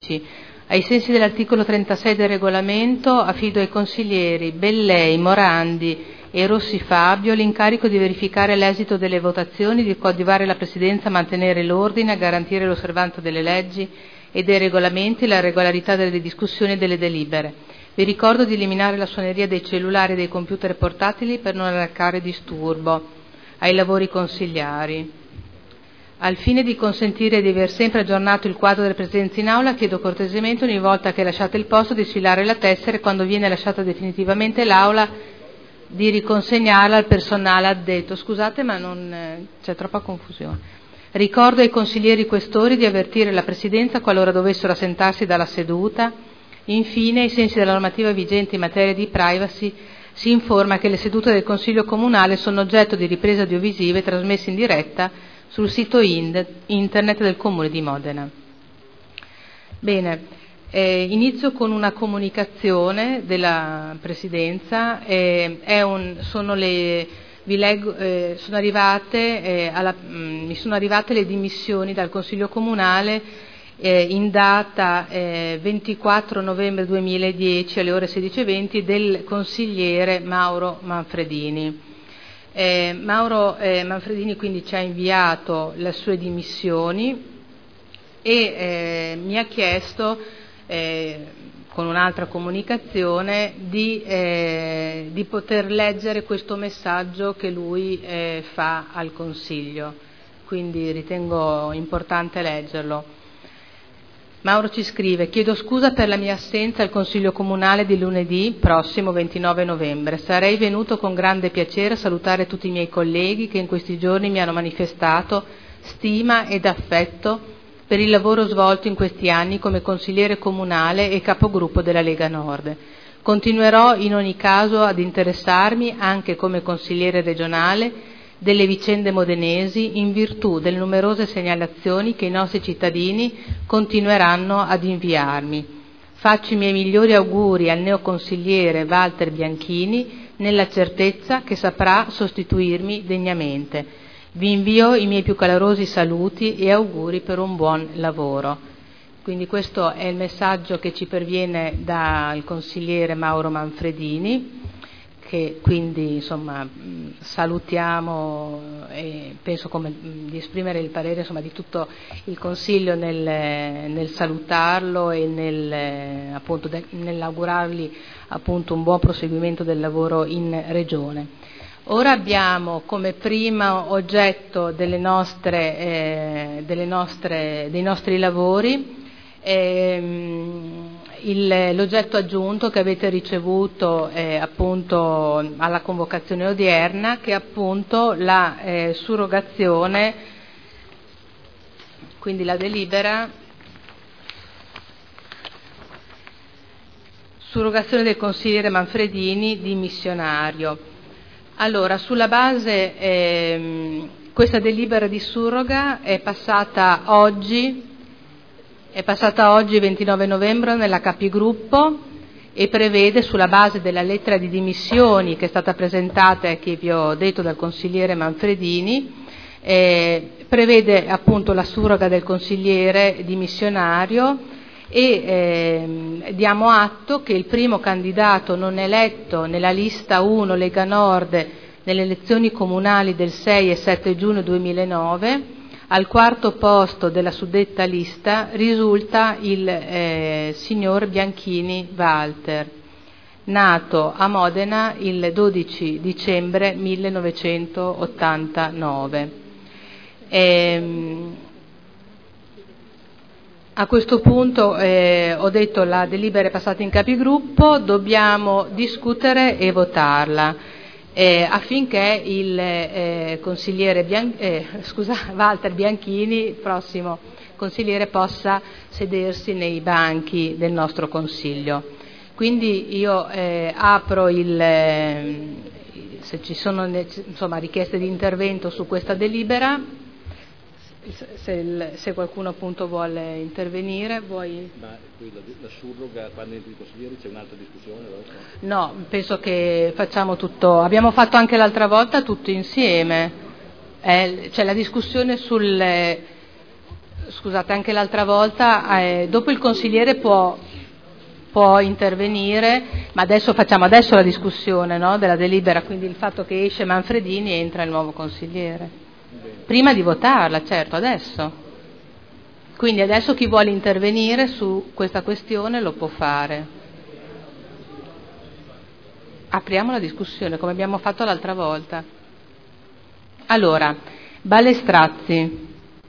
Ai sensi dell'articolo 36 del regolamento, affido ai consiglieri Bellei, Morandi e Rossi Fabio l'incarico di verificare l'esito delle votazioni, di coadiuvare la Presidenza a mantenere l'ordine, a garantire l'osservanza delle leggi e dei regolamenti e la regolarità delle discussioni e delle delibere. Vi ricordo di eliminare la suoneria dei cellulari e dei computer portatili per non arrecare disturbo ai lavori consigliari. Al fine di consentire di aver sempre aggiornato il quadro delle presenze in aula, chiedo cortesemente ogni volta che lasciate il posto di sfilare la tessera e quando viene lasciata definitivamente l'aula di riconsegnarla al personale addetto. Scusate, ma c'è troppa confusione. Ricordo ai consiglieri questori di avvertire la Presidenza qualora dovessero assentarsi dalla seduta. Infine, ai sensi della normativa vigente in materia di privacy, si informa che le sedute del Consiglio Comunale sono oggetto di riprese audiovisive trasmesse in diretta sul sito internet del Comune di Modena. Bene, inizio con una comunicazione della Presidenza. Mi sono arrivate le dimissioni dal Consiglio Comunale in data 24 novembre 2010 alle ore 16:20 del consigliere Mauro Manfredini. Mauro Manfredini quindi ci ha inviato le sue dimissioni e mi ha chiesto con un'altra comunicazione di poter leggere questo messaggio che lui fa al Consiglio, quindi ritengo importante leggerlo. Mauro ci scrive: chiedo scusa per la mia assenza al Consiglio Comunale di lunedì prossimo 29 novembre. Sarei venuto con grande piacere a salutare tutti i miei colleghi che in questi giorni mi hanno manifestato stima ed affetto per il lavoro svolto in questi anni come consigliere comunale e capogruppo della Lega Nord. Continuerò in ogni caso ad interessarmi anche come consigliere regionale delle vicende modenesi in virtù delle numerose segnalazioni che i nostri cittadini continueranno ad inviarmi. Faccio i miei migliori auguri al neoconsigliere Walter Bianchini nella certezza che saprà sostituirmi degnamente. Vi invio i miei più calorosi saluti e auguri per un buon lavoro. Quindi questo è il messaggio che ci perviene dal consigliere Mauro Manfredini, che quindi insomma salutiamo e penso di esprimere il parere insomma di tutto il Consiglio nel salutarlo e nell'augurargli appunto un buon proseguimento del lavoro in Regione. Ora abbiamo come primo oggetto dei nostri lavori l'oggetto aggiunto che avete ricevuto appunto alla convocazione odierna, che è appunto la surrogazione, quindi la delibera surrogazione del consigliere Manfredini dimissionario. Allora, sulla base questa delibera di surroga è passata oggi 29 novembre nella Capigruppo e prevede, sulla base della lettera di dimissioni che è stata presentata e che vi ho detto dal consigliere Manfredini, prevede appunto la surroga del consigliere dimissionario e diamo atto che il primo candidato non eletto nella lista 1 Lega Nord nelle elezioni comunali del 6 e 7 giugno 2009 al quarto posto della suddetta lista risulta il signor Bianchini Walter, nato a Modena il 12 dicembre 1989. A questo punto ho detto la delibera è passata in Capigruppo, dobbiamo discutere e votarla. Affinché il consigliere Walter Bianchini, prossimo consigliere, possa sedersi nei banchi del nostro Consiglio. Quindi io apro se ci sono richieste di intervento su questa delibera. Se qualcuno appunto vuole intervenire, Ma la surroga, quando entri i consiglieri c'è un'altra discussione? No, penso che facciamo tutto, abbiamo fatto anche l'altra volta tutto insieme, c'è la discussione scusate, anche l'altra volta, dopo il consigliere può intervenire, ma adesso facciamo la discussione, no, della delibera, quindi il fatto che esce Manfredini entra il nuovo consigliere. Prima di votarla, certo, adesso. Quindi adesso chi vuole intervenire su questa questione lo può fare. Apriamo la discussione come abbiamo fatto l'altra volta. Allora, Balestrazzi.